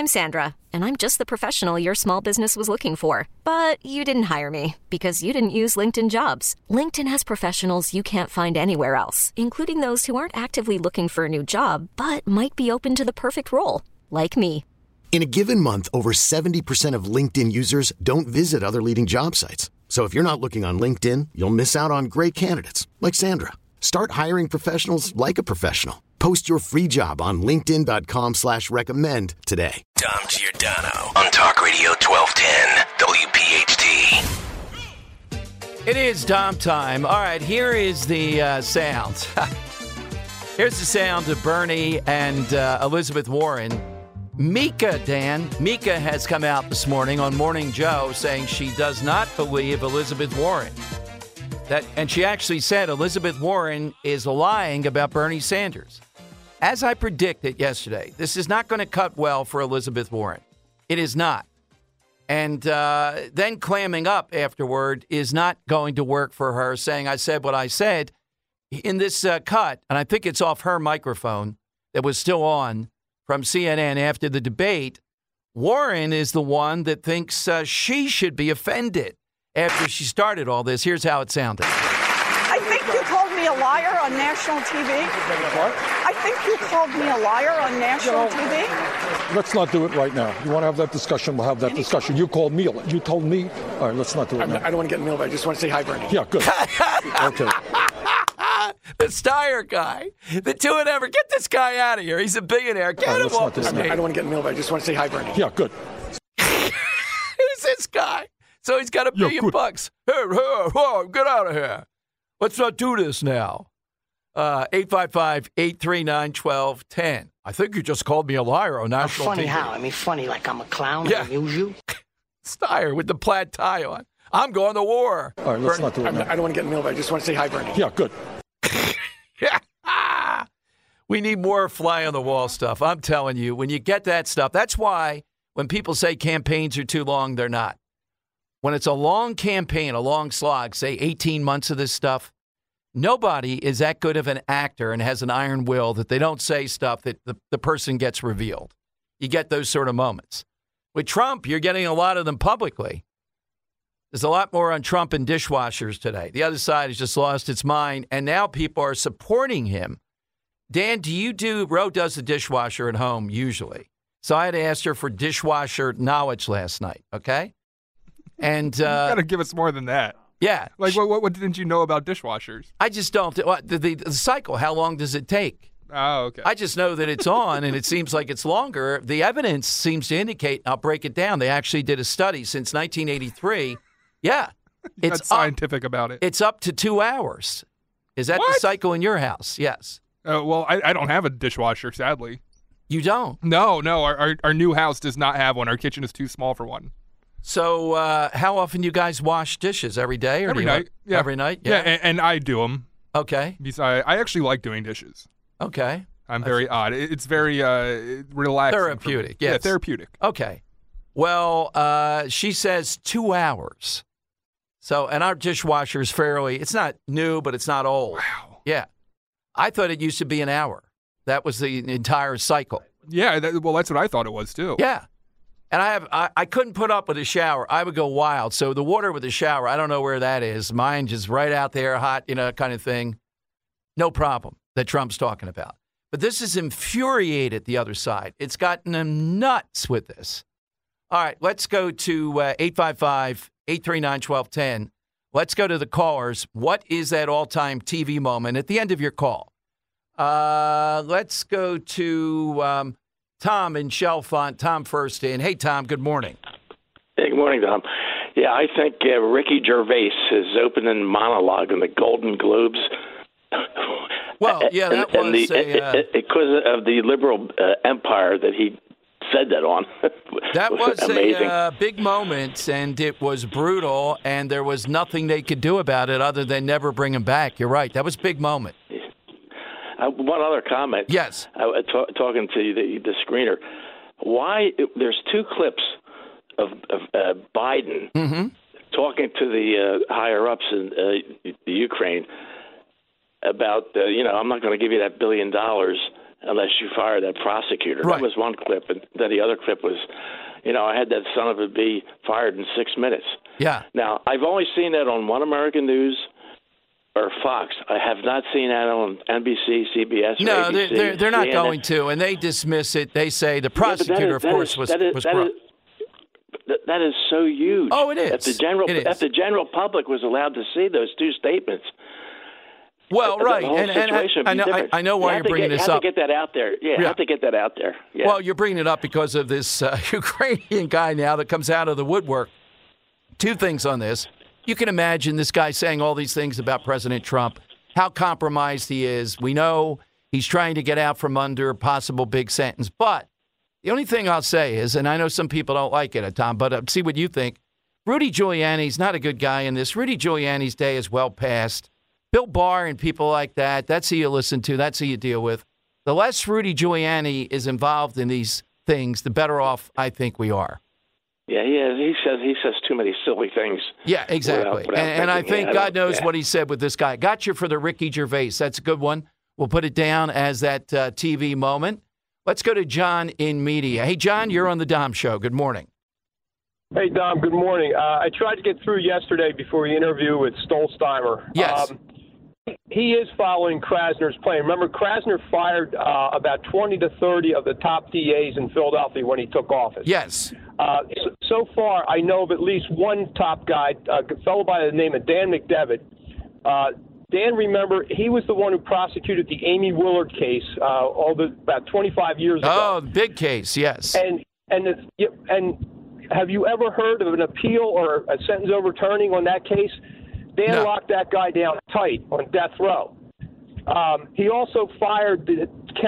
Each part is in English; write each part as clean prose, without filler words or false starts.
I'm Sandra, and I'm just the professional your small business was looking for. But you didn't hire me because you didn't use LinkedIn Jobs. LinkedIn has professionals you can't find anywhere else, including those who aren't actively looking for a new job, but might be open to the perfect role, like me. In a given month, over 70% of LinkedIn users don't visit other leading job sites. So if you're not looking on LinkedIn, you'll miss out on great candidates like Sandra. Start hiring professionals like a professional. Post your free job on linkedin.com/recommend today. Dom Giordano on Talk Radio 1210 WPHT. It is Dom time. All right, here is the sound. Here's the sound of Bernie and Elizabeth Warren. Mika has come out this morning on Morning Joe saying she does not believe Elizabeth Warren. And she actually said Elizabeth Warren is lying about Bernie Sanders. As I predicted yesterday, this is not going to cut well for Elizabeth Warren. It is not. And then clamming up afterward is not going to work for her, saying I said what I said in this cut, and I think it's off her microphone that was still on from CNN after the debate. Warren is the one that thinks she should be offended after she started all this. Here's how it sounded. I think you called me a liar on national TV. What? I think you called me a liar on national TV. Let's not do it right now. You want to have that discussion, we'll have that discussion. You called me. You told me. All right, let's not do it now. I don't want to get in the middle, but I just want to say hi, Bernie. Yeah, good. Okay. The Steyer guy. The two of them. Get this guy out of here. He's a billionaire. Get him off the stage. I don't want to get in the middle, but I just want to say hi, Bernie. Yeah, good. Who's this guy? So he's got $1 billion bucks. Hey, get out of here. Let's not do this now. 855-839-1210. I think you just called me a liar on national funny TV. How? I mean, funny like I'm a clown? Yeah. I amuse you? Steyer with the plaid tie on. I'm going to war. All right, let's not do it now. I don't want to get in the middle, but I just want to say hi, Bernie. Yeah, good. We need more fly-on-the-wall stuff. I'm telling you, when you get that stuff, that's why when people say campaigns are too long, they're not. When it's a long campaign, a long slog, say 18 months of this stuff, nobody is that good of an actor and has an iron will that they don't say stuff that the person gets revealed. You get those sort of moments. With Trump, you're getting a lot of them publicly. There's a lot more on Trump and dishwashers today. The other side has just lost its mind, and now people are supporting him. Dan, Ro does the dishwasher at home usually. So I had to ask her for dishwasher knowledge last night, okay? And you got to give us more than that. Yeah. Like, what didn't you know about dishwashers? I just don't. The cycle, how long does it take? Oh, okay. I just know that it's on, and it seems like it's longer. The evidence seems to indicate, I'll break it down. They actually did a study since 1983. Yeah. It's scientific about it. It's up to 2 hours. Is that the cycle in your house? Yes. Well, I don't have a dishwasher, sadly. You don't? No. Our new house does not have one. Our kitchen is too small for one. So how often do you guys wash dishes? Every day? Or every night. Yeah. Every night? Yeah, and I do them. Okay. Besides, I actually like doing dishes. Okay. I'm very odd. It's very relaxing. Therapeutic, yes. Yeah, therapeutic. Okay. Well, she says 2 hours. So, and our dishwasher is it's not new, but it's not old. Wow. Yeah. I thought it used to be an hour. That was the entire cycle. Yeah, that's what I thought it was, too. Yeah. And I couldn't put up with a shower. I would go wild. So the water with the shower, I don't know where that is. Mine just right out there, hot, kind of thing. No problem that Trump's talking about. But this has infuriated the other side. It's gotten them nuts with this. All right, let's go to 855-839-1210. Let's go to the callers. What is that all-time TV moment at the end of your call? Let's go to Tom in Chalfont. Tom first in. Hey, Tom, good morning. Hey, good morning, Tom. Yeah, I think Ricky Gervais, his opening monologue in the Golden Globes. Well, yeah, that was because of the liberal empire that he said that on. That was amazing. A big moment, and it was brutal, and there was nothing they could do about it other than never bring him back. You're right. That was a big moment. One other comment. Yes. Talking to the screener. Why there's two clips of Biden talking to the higher-ups in the Ukraine about, I'm not going to give you that $1 billion unless you fire that prosecutor. Right. That was one clip, and then the other clip was, I had that son of a bee fired in 6 minutes. Yeah. Now, I've only seen that on One American News or Fox. I have not seen that on NBC, CBS, or No, ABC. they're not CNN. going to, and they dismiss it. They say the prosecutor, of course, was corrupt. That is so huge. Oh, it is. If the general public was allowed to see those two statements. Well, the right, whole situation would be different. I know why you're bringing this up. You have to get that out there. Yeah, you have to get that out there. Yeah. Well, you're bringing it up because of this Ukrainian guy now that comes out of the woodwork. Two things on this. You can imagine this guy saying all these things about President Trump, how compromised he is. We know he's trying to get out from under a possible big sentence. But the only thing I'll say is, and I know some people don't like it, Tom, but see what you think. Rudy Giuliani's not a good guy in this. Rudy Giuliani's day is well past. Bill Barr and people like that, that's who you listen to. That's who you deal with. The less Rudy Giuliani is involved in these things, the better off I think we are. Yeah, he says too many silly things. Yeah, exactly. And I think God knows what he said with this guy. Got you for the Ricky Gervais. That's a good one. We'll put it down as that TV moment. Let's go to John in media. Hey, John, you're on the Dom Show. Good morning. Hey, Dom, good morning. I tried to get through yesterday before the interview with Stolzheimer. Yes. He is following Krasner's plan. Remember, Krasner fired about 20 to 30 of the top DAs in Philadelphia when he took office. Yes. So far, I know of at least one top guy, a fellow by the name of Dan McDevitt. Dan, remember, he was the one who prosecuted the Amy Willard case about 25 years ago. Oh, the big case, yes. And have you ever heard of an appeal or a sentence overturning on that case? Dan locked that guy down tight on death row. He also fired the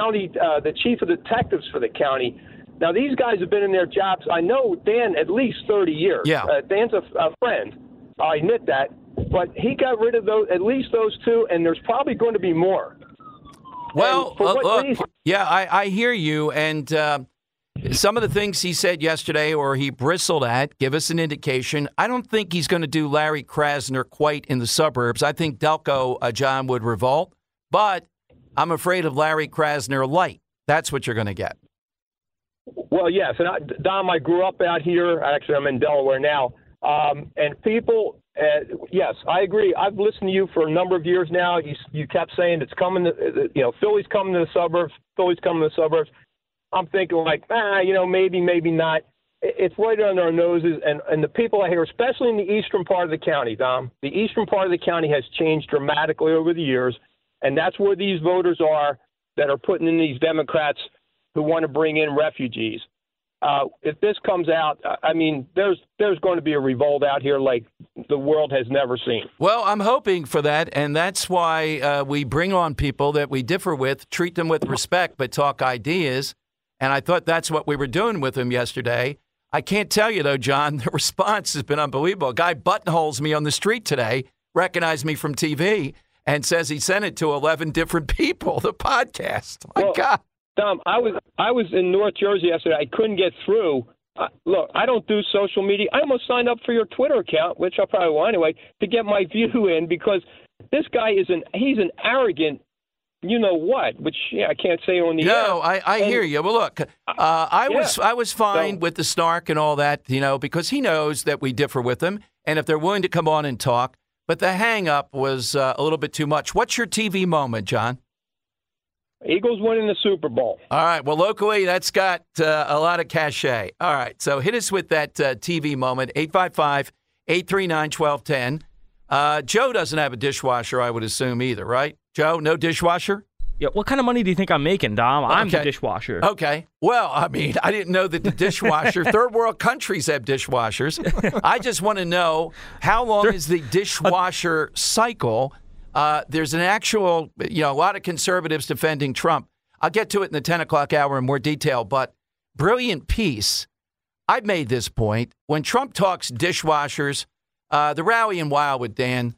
chief of detectives for the county. Now, these guys have been in their jobs, I know Dan, at least 30 years. Yeah. Dan's a friend. I admit that. But he got rid of at least those two, and there's probably going to be more. Well, look, yeah, I hear you. And some of the things he said yesterday or he bristled at give us an indication. I don't think he's going to do Larry Krasner quite in the suburbs. I think Delco, John, would revolt. But I'm afraid of Larry Krasner light. That's what you're going to get. Well, yes. And Dom, I grew up out here. Actually, I'm in Delaware now. And people, yes, I agree. I've listened to you for a number of years now. You kept saying it's coming to, Philly's coming to the suburbs. Philly's coming to the suburbs. I'm thinking like, maybe, maybe not. It's right under our noses. And the people I hear, especially in the eastern part of the county, Dom, the eastern part of the county has changed dramatically over the years. And that's where these voters are that are putting in these Democrats who want to bring in refugees. If this comes out, I mean, there's going to be a revolt out here like the world has never seen. Well, I'm hoping for that, and that's why we bring on people that we differ with, treat them with respect, but talk ideas. And I thought that's what we were doing with him yesterday. I can't tell you, though, John, the response has been unbelievable. A guy buttonholes me on the street today, recognized me from TV, and says he sent it to 11 different people, the podcast. My God. Tom, I was in North Jersey yesterday. I couldn't get through. Look, I don't do social media. I almost signed up for your Twitter account, which I probably will anyway, to get my view in because this guy he's an arrogant, you know what? Which I can't say on the air. No, I hear you. Well, look, I was fine with the snark and all that, because he knows that we differ with him, and if they're willing to come on and talk, but the hang up was a little bit too much. What's your TV moment, John? Eagles winning the Super Bowl. All right. Well, locally, that's got a lot of cachet. All right. So hit us with that TV moment, 855-839-1210. Joe doesn't have a dishwasher, I would assume, either, right? Joe, no dishwasher? Yeah. What kind of money do you think I'm making, Dom? I'm the dishwasher. Okay. Well, I mean, I didn't know that the dishwasher, third world countries have dishwashers. I just want to know how long is the dishwasher cycle? There's an actual, a lot of conservatives defending Trump. I'll get to it in the 10 o'clock hour in more detail, but brilliant piece. I've made this point. When Trump talks dishwashers, the rally in Wildwood, Dan,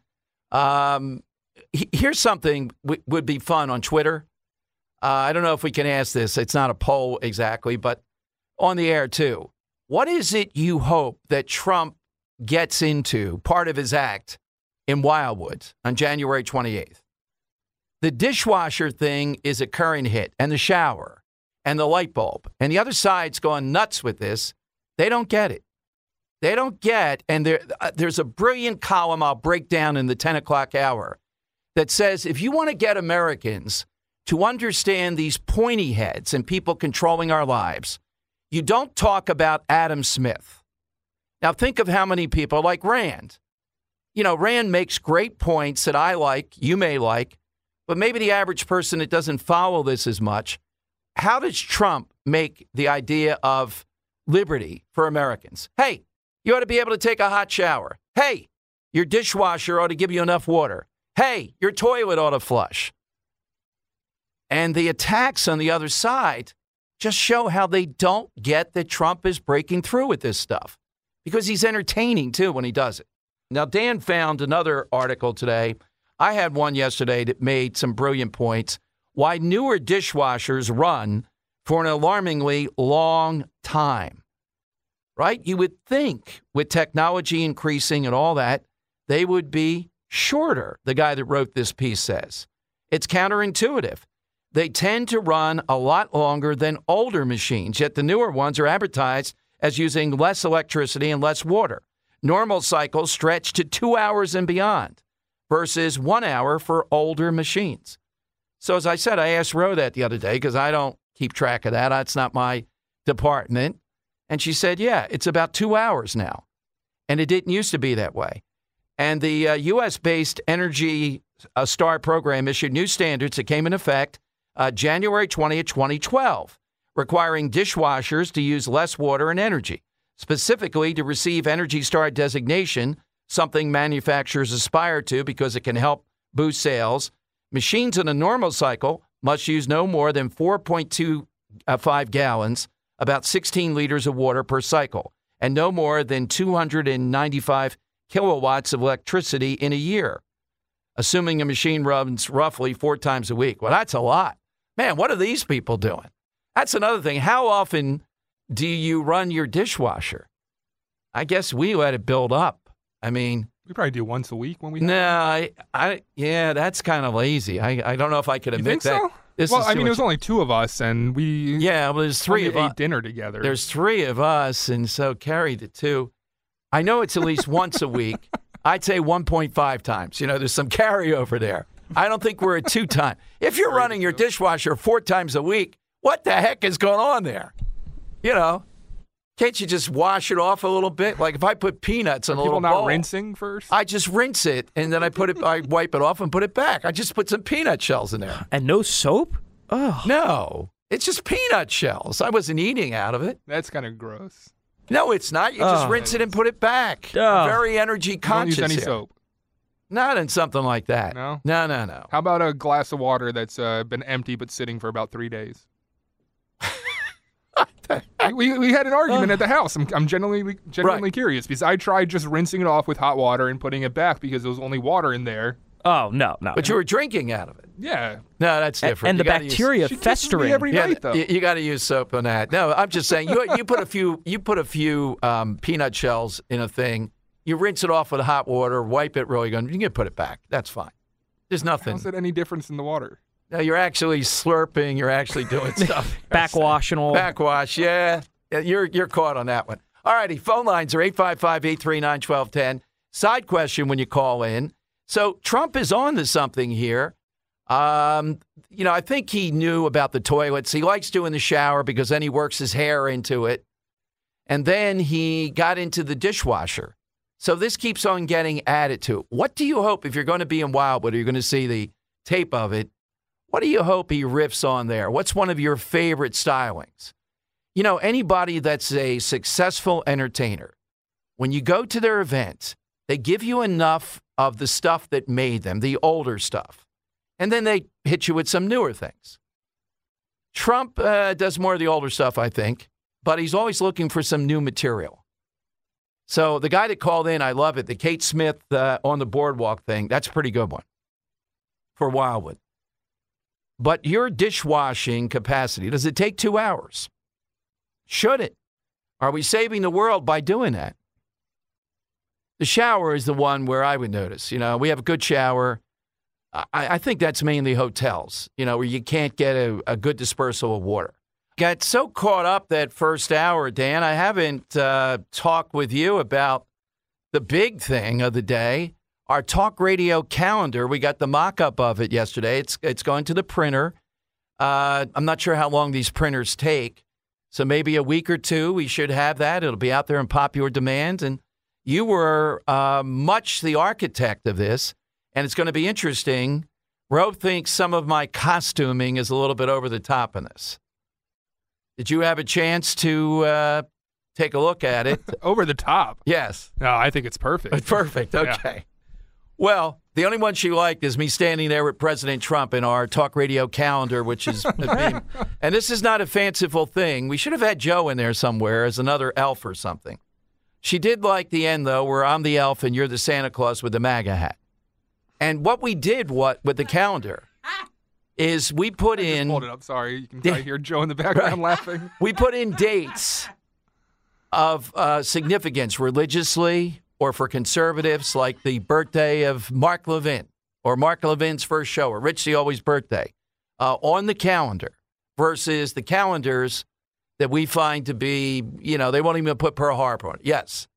here's something would be fun on Twitter. I don't know if we can ask this. It's not a poll exactly, but on the air too. What is it you hope that Trump gets into, part of his act, in Wildwood on January 28th? The dishwasher thing is a current hit, and the shower, and the light bulb. And the other side's going nuts with this. They don't get it. They don't get, and there's a brilliant column I'll break down in the 10 o'clock hour that says if you want to get Americans to understand these pointy heads and people controlling our lives, you don't talk about Adam Smith. Now think of how many people like Rand. You know, Rand makes great points that I like, you may like, but maybe the average person that doesn't follow this as much. How does Trump make the idea of liberty for Americans? Hey, you ought to be able to take a hot shower. Hey, your dishwasher ought to give you enough water. Hey, your toilet ought to flush. And the attacks on the other side just show how they don't get that Trump is breaking through with this stuff because he's entertaining, too, when he does it. Now, Dan found another article today. I had one yesterday that made some brilliant points. Why newer dishwashers run for an alarmingly long time. Right? You would think with technology increasing and all that, they would be shorter, the guy that wrote this piece says. It's counterintuitive. They tend to run a lot longer than older machines, yet the newer ones are advertised as using less electricity and less water. Normal cycles stretch to 2 hours and beyond versus 1 hour for older machines. So as I said, I asked Ro that the other day because I don't keep track of that. That's not my department. And she said, yeah, it's about 2 hours now. And it didn't used to be that way. And the U.S.-based Energy Star program issued new standards that came in effect January 20th, 2012, requiring dishwashers to use less water and energy. Specifically, to receive Energy Star designation, something manufacturers aspire to because it can help boost sales, machines in a normal cycle must use no more than 4.25 gallons, about 16 liters of water per cycle, and no more than 295 kilowatts of electricity in a year, assuming a machine runs roughly 4 times a week. Well, that's a lot. Man, what are these people doing? That's another thing. How often do you run your dishwasher? I guess we let it build up. I mean, we probably do once a week when we. No, yeah, that's kind of lazy. I don't know if I could admit that. So? Well, I mean, there's only 2 of us, and we. Yeah, well, there's 3 of us. Ate dinner together. There's 3 of us, and so carry the 2. I know it's at least once a week. I'd say 1.5 times. You know, there's some carryover there. I don't think we're at 2 times. If you're running your dishwasher 4 times a week, what the heck is going on there? You know, can't you just wash it off a little bit? Like if I put peanuts in a little bowl. People not rinsing first? I just rinse it, and then I wipe it off and put it back. I just put some peanut shells in there. And no soap? Oh. No, it's just peanut shells. I wasn't eating out of it. That's kind of gross. No, it's not. You just rinse it and put it back. Very energy conscious. Don't use any soap. Not in something like that. No? No. How about a glass of water that's been empty but sitting for about 3 days? we had an argument at the house. I'm genuinely curious because I tried just rinsing it off with hot water and putting it back because there was only water in there. Oh, no. But you were drinking out of it. Yeah. No, that's different. And the bacteria festering every night, though. You got to use soap on that. No, I'm just saying you put a few peanut shells in a thing. You rinse it off with hot water, wipe it really good. You can put it back. That's fine. There's nothing. How's it any difference in the water? No, you're actually slurping. You're actually doing stuff. Backwash and all. Backwash, yeah. You're caught on that one. All righty. Phone lines are 855-839-1210. Side question when you call in. So Trump is on to something here. I think he knew about the toilets. He likes doing the shower because then he works his hair into it. And then he got into the dishwasher. So this keeps on getting added to. What do you hope, if you're going to be in Wildwood or you're going to see the tape of it, what do you hope he riffs on there? What's one of your favorite stylings? You know, anybody that's a successful entertainer, when you go to their events, they give you enough of the stuff that made them, the older stuff. And then they hit you with some newer things. Trump does more of the older stuff, I think, but he's always looking for some new material. So the guy that called in, I love it, the Kate Smith on the boardwalk thing, that's a pretty good one for Wildwood. But your dishwashing capacity, does it take 2 hours? Should it? Are we saving the world by doing that? The shower is the one where I would notice. You know, we have a good shower. I think that's mainly hotels, where you can't get a good dispersal of water. Got so caught up that first hour, Dan, I haven't talked with you about the big thing of the day, our talk radio calendar. We got the mock-up of it yesterday. It's going to the printer. I'm not sure how long these printers take, so maybe a week or two we should have that. It'll be out there in popular demand, and you were much the architect of this, and it's going to be interesting. Ro thinks some of my costuming is a little bit over the top in this. Did you have a chance to take a look at it? Over the top? Yes. No, I think it's perfect. It's perfect. Okay. Yeah. Well, the only one she liked is me standing there with President Trump in our talk radio calendar, which is and this is not a fanciful thing. We should have had Joe in there somewhere as another elf or something. She did like the end, though, where I'm the elf and you're the Santa Claus with the MAGA hat. And what we did with the calendar is we put in... Hold it up. Sorry. You can probably hear Joe in the background laughing. We put in dates of significance religiously or for conservatives, like the birthday of Mark Levin or Mark Levin's first show or Rich the Always birthday on the calendar versus the calendars that we find to be, they won't even put Pearl Harbor on it. Yes.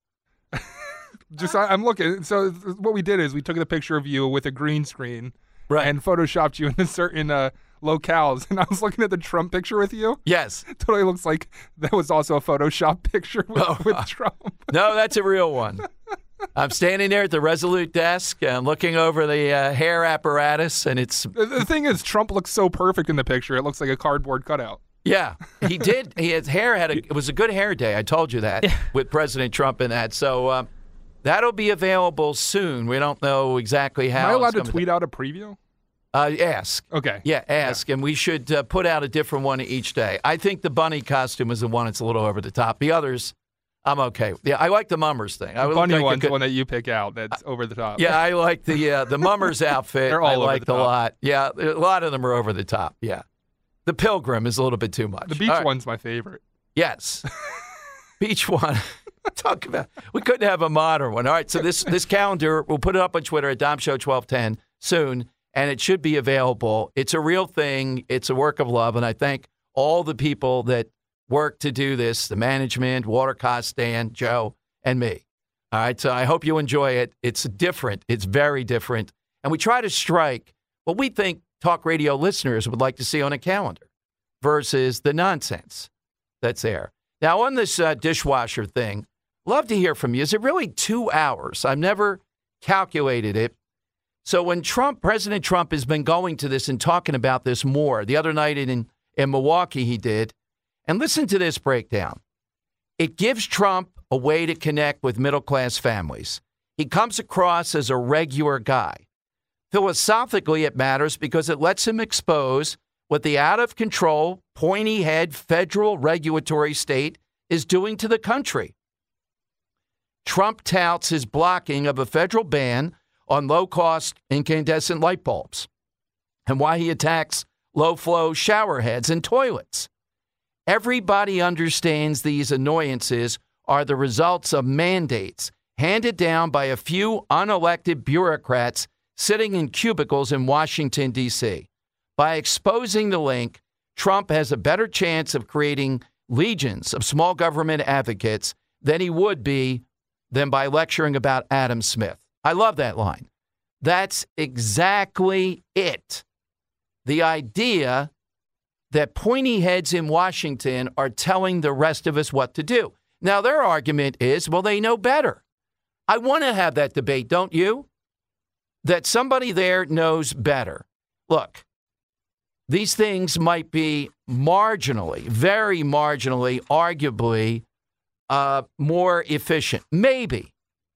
I'm looking. So what we did is we took the picture of you with a green screen. Right. And photoshopped you in certain locales. And I was looking at the Trump picture with you. Yes. It totally looks like that was also a Photoshop picture with Trump. No, that's a real one. I'm standing there at the Resolute desk and looking over the hair apparatus, and it's... The thing is, Trump looks so perfect in the picture. It looks like a cardboard cutout. Yeah, he did. His hair it was a good hair day. I told you that with President Trump and that. So... that'll be available soon. We don't know exactly how. Am I allowed to tweet out a preview? Ask. Okay. Yeah, ask. Yeah. And we should put out a different one each day. I think the bunny costume is the one that's a little over the top. The others, I'm okay. Yeah, I like the Mummers thing. The bunny one's the one that you pick out that's over the top. Yeah, I like the Mummers outfit. They're all I over liked the top. a lot. Yeah, a lot of them are over the top. Yeah. The Pilgrim is a little bit too much. The beach one's my favorite. Yes. Beach one. Talk about. We couldn't have a modern one. All right, so this calendar, we'll put it up on Twitter at Dom Show 1210 soon, and it should be available. It's a real thing. It's a work of love, and I thank all the people that work to do this, the management, Watercost, Dan, Joe, and me. All right, so I hope you enjoy it. It's different. It's very different, and we try to strike what we think talk radio listeners would like to see on a calendar versus the nonsense that's there. Now, on this dishwasher thing, love to hear from you. Is it really 2 hours? I've never calculated it. So when President Trump has been going to this and talking about this more, the other night in Milwaukee he did, and listen to this breakdown. It gives Trump a way to connect with middle-class families. He comes across as a regular guy. Philosophically, it matters because it lets him expose what the out-of-control, pointy-head federal regulatory state is doing to the country. Trump touts his blocking of a federal ban on low-cost incandescent light bulbs and why he attacks low-flow shower heads and toilets. Everybody understands these annoyances are the results of mandates handed down by a few unelected bureaucrats sitting in cubicles in Washington, D.C. By exposing the link, Trump has a better chance of creating legions of small government advocates than he would be than by lecturing about Adam Smith. I love that line. That's exactly it. The idea that pointy heads in Washington are telling the rest of us what to do. Now, their argument is, well, they know better. I want to have that debate, don't you? That somebody there knows better. Look, these things might be marginally, very marginally, arguably more efficient. Maybe.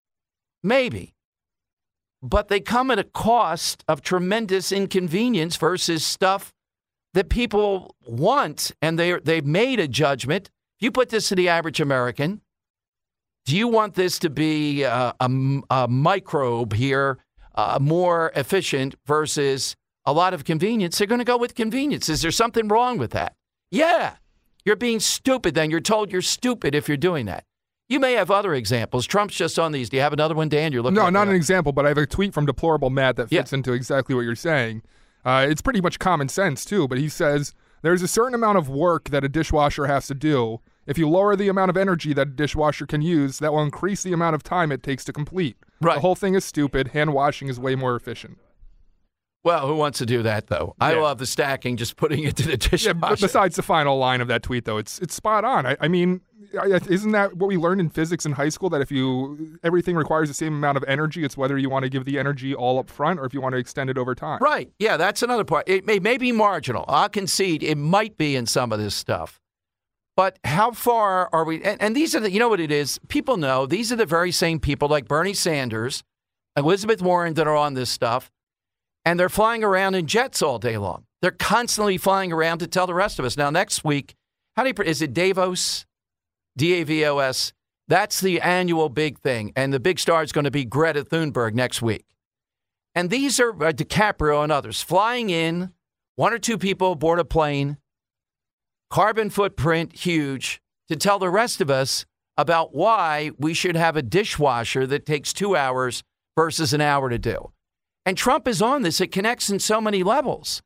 But they come at a cost of tremendous inconvenience versus stuff that people want, and they've made a judgment. If you put this to the average American, do you want this to be a microbe here, more efficient versus a lot of convenience? They're going to go with convenience. Is there something wrong with that? Yeah. You're being stupid then. You're told you're stupid if you're doing that. You may have other examples. Trump's just on these. Do you have another one, Dan? You're looking. No, not an example, but I have a tweet from Deplorable Matt that fits Yeah. into exactly what you're saying. It's pretty much common sense, too, but he says there's a certain amount of work that a dishwasher has to do. If you lower the amount of energy that a dishwasher can use, that will increase the amount of time it takes to complete. Right. The whole thing is stupid. Hand washing is way more efficient. Well, who wants to do that, though? I love the stacking, just putting it to the dishwasher. Yeah, but besides the final line of that tweet, though, it's spot on. I mean, isn't that what we learned in physics in high school, that if everything requires the same amount of energy, it's whether you want to give the energy all up front or if you want to extend it over time? Right. Yeah, that's another part. It may be marginal. I'll concede it might be in some of this stuff. But how far are we? And these are you know what it is? People know these are the very same people like Bernie Sanders, Elizabeth Warren that are on this stuff. And they're flying around in jets all day long. They're constantly flying around to tell the rest of us. Now, next week, is it Davos? D-A-V-O-S. That's the annual big thing. And the big star is going to be Greta Thunberg next week. And these are DiCaprio and others flying in, one or two people aboard a plane, carbon footprint huge, to tell the rest of us about why we should have a dishwasher that takes 2 hours versus an hour to do. And Trump is on this. It connects in so many levels.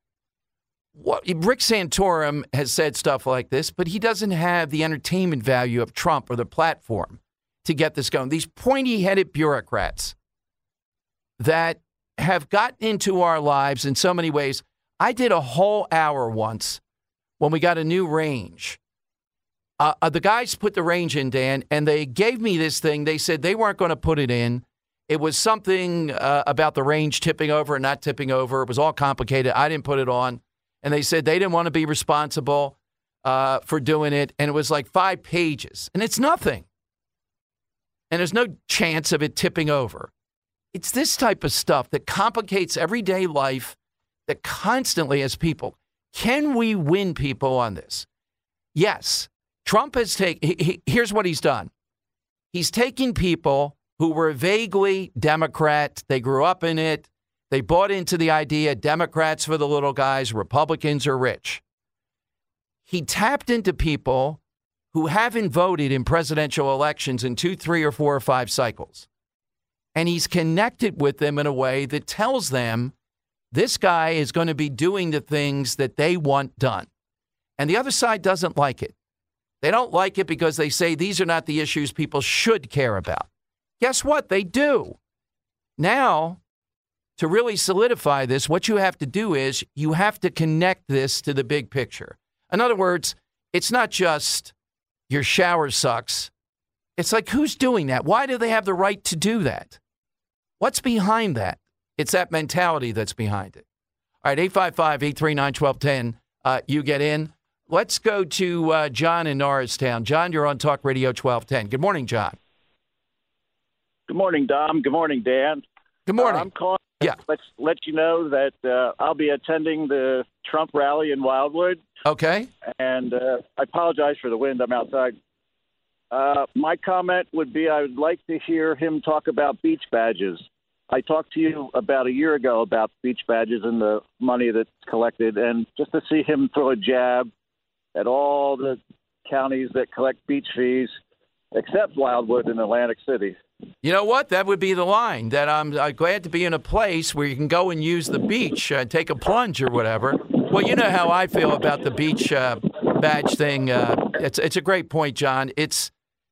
Rick Santorum has said stuff like this, but he doesn't have the entertainment value of Trump or the platform to get this going. These pointy-headed bureaucrats that have gotten into our lives in so many ways. I did a whole hour once when we got a new range. The guys put the range in, Dan, and they gave me this thing. They said they weren't going to put it in. It was something about the range tipping over and not tipping over. It was all complicated. I didn't put it on. And they said they didn't want to be responsible for doing it. And it was like 5 pages. And it's nothing. And there's no chance of it tipping over. It's this type of stuff that complicates everyday life, that constantly, as people, can we win people on this? Yes. Trump has taken, here's what he's done. He's taking people who were vaguely Democrat. They grew up in it. They bought into the idea, Democrats for the little guys, Republicans are rich. He tapped into people who haven't voted in presidential elections in 2, 3, or 4 or 5 cycles. And he's connected with them in a way that tells them this guy is going to be doing the things that they want done. And the other side doesn't like it. They don't like it because they say these are not the issues people should care about. Guess what? They do. Now, to really solidify this, what you have to do is you have to connect this to the big picture. In other words, it's not just your shower sucks. It's like, who's doing that? Why do they have the right to do that? What's behind that? It's that mentality that's behind it. All right, 855-839-1210. You get in. Let's go to John in Norristown. John, you're on Talk Radio 1210. Good morning, John. Good morning, Dom. Good morning, Dan. Good morning. I'm calling. Yeah. Let's let you know that I'll be attending the Trump rally in Wildwood. Okay. And I apologize for the wind. I'm outside. My comment would be I would like to hear him talk about beach badges. I talked to you about a year ago about beach badges and the money that's collected, and just to see him throw a jab at all the counties that collect beach fees, except Wildwood and Atlantic City. You know what? That would be the line, that I'm glad to be in a place where you can go and use the beach, take a plunge or whatever. Well, you know how I feel about the beach badge thing. It's a great point, John. It's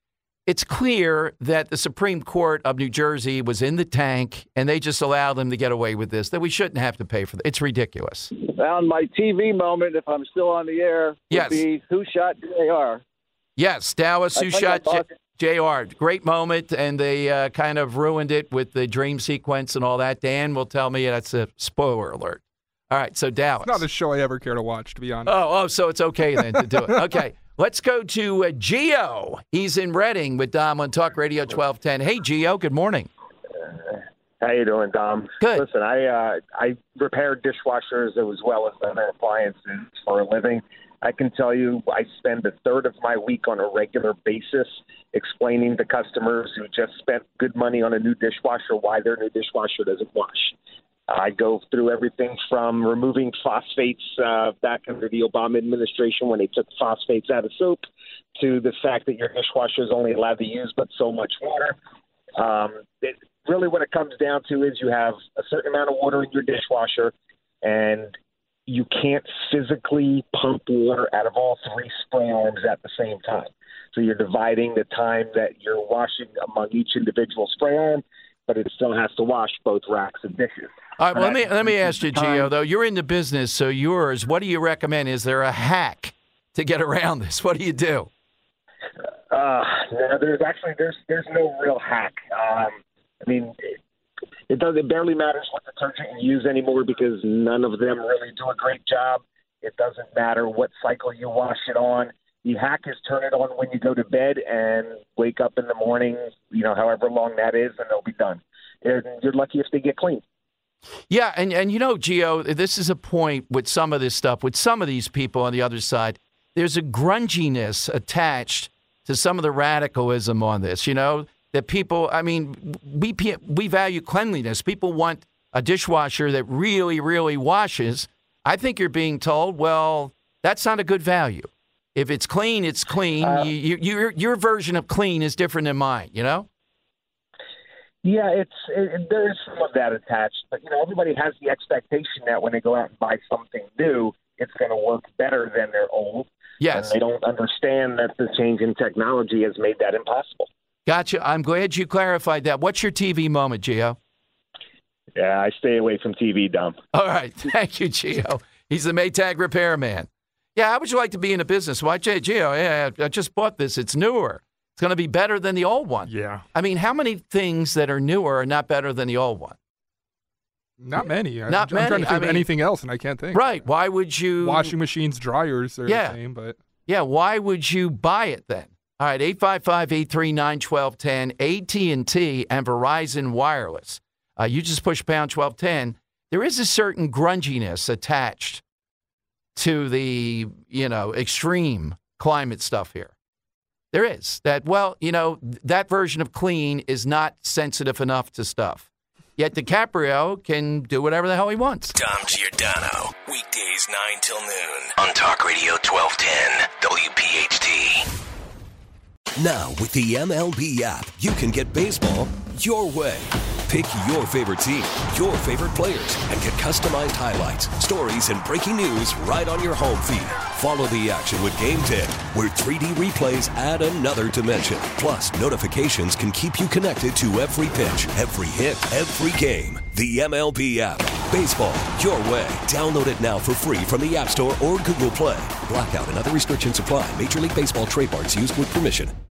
clear that the Supreme Court of New Jersey was in the tank, and they just allowed them to get away with this, that we shouldn't have to pay for that. It's ridiculous. Now, my TV moment, if I'm still on the air, would be who shot JR? Yes, Dallas, who shot JR. Great moment, and they kind of ruined it with the dream sequence and all that. Dan will tell me that's a spoiler alert. All right, so Dallas. It's not a show I ever care to watch, to be honest. Oh, so it's okay then to do it. Okay, let's go to Gio. He's in Reading with Dom on Talk Radio 1210. Hey, Gio, good morning. How you doing, Dom? Good. Listen, I repair dishwashers as well as other appliances for a living. I can tell you I spend a third of my week on a regular basis explaining to customers who just spent good money on a new dishwasher why their new dishwasher doesn't wash. I go through everything from removing phosphates back under the Obama administration when they took phosphates out of soap to the fact that your dishwasher is only allowed to use but so much water. Really what it comes down to is you have a certain amount of water in your dishwasher, and you can't physically pump water out of all three spray arms at the same time. So you're dividing the time that you're washing among each individual spray arm, but it still has to wash both racks of dishes. All right, well, let me ask you, Gio, though. You're in the business, so yours, what do you recommend? Is there a hack to get around this? What do you do? There's no real hack. It barely matters what detergent you use anymore because none of them really do a great job. It doesn't matter what cycle you wash it on. The hack is turn it on when you go to bed and wake up in the morning, however long that is, and they'll be done. And you're lucky if they get clean. Yeah, and Gio, this is a point with some of this stuff, with some of these people on the other side. There's a grunginess attached to some of the radicalism on this, that people, we value cleanliness. People want a dishwasher that really, really washes. I think you're being told, well, that's not a good value. If it's clean, it's clean. Your version of clean is different than mine, Yeah, there is some of that attached. But, everybody has the expectation that when they go out and buy something new, it's going to work better than their old. Yes. And they don't understand that the change in technology has made that impossible. Gotcha. I'm glad you clarified that. What's your TV moment, Gio? Yeah, I stay away from TV, Dom. All right. Thank you, Gio. He's the Maytag repairman. Yeah, how would you like to be in a business? Why, Gio, yeah, I just bought this. It's newer. It's going to be better than the old one. Yeah. How many things that are newer are not better than the old one? Not many. I'm trying to think of anything else, and I can't think. Right. Why would you? Washing machines, dryers are the same, but. Yeah, why would you buy it then? All right, 855-839-1210, AT&T and Verizon Wireless. You just push pound 1210. There is a certain grunginess attached to the, extreme climate stuff here. There is. That version of clean is not sensitive enough to stuff. Yet DiCaprio can do whatever the hell he wants. Dom Giordano, weekdays 9 till noon on Talk Radio 1210, WPHT. Now, with the MLB app, you can get baseball your way. Pick your favorite team, your favorite players, and get customized highlights, stories, and breaking news right on your home feed. Follow the action with Game Tip, where 3D replays add another dimension. Plus, notifications can keep you connected to every pitch, every hit, every game. The MLB app. Baseball your way. Download it now for free from the App Store or Google Play. Blackout and other restrictions apply. Major League Baseball trademarks used with permission.